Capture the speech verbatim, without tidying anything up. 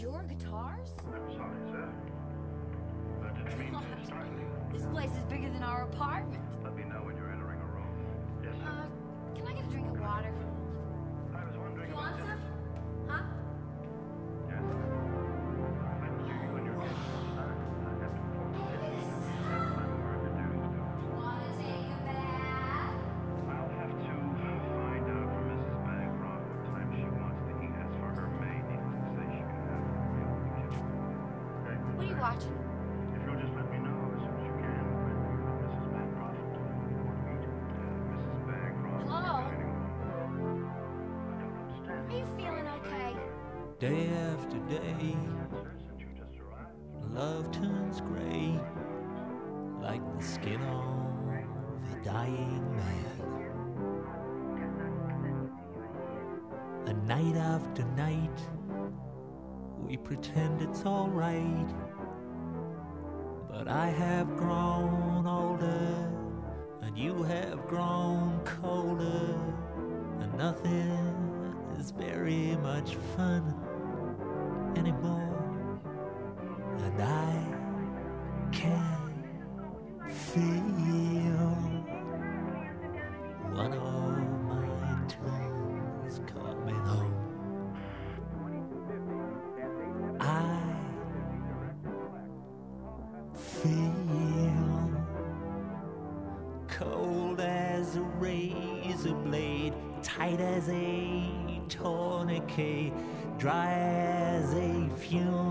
your guitars? I'm sorry, sir. I didn't mean to startle you. This place is bigger than our apartment. Let me know when you're entering a room. Yes, sir. Uh, can I get a drink of water? I was wondering You about want this. some? Huh? Yes. I will hear you when you're getting inside. I have to inform you. My work to do is to. Wanna take a bath? I'll have to find out from Missus Bancroft what time she wants to eat. As for her maid, needless to say, she can have her meal in the kitchen. Okay? What are you watching? If you'll just let me know as soon as you can when Missus Bancroft want to meet. Uh, Missus Bancroft. Hello? I don't understand. Are you feeling okay? Day after day, Sir, since you just arrived. love turns gray, like the skin of a dying man. And night after night, we pretend it's alright. But I have grown older, and you have grown colder, and nothing is very much fun anymore. And I can feel one of my twins coming home. I feel cold as a razor blade, tight as a tourniquet, dry as a funeral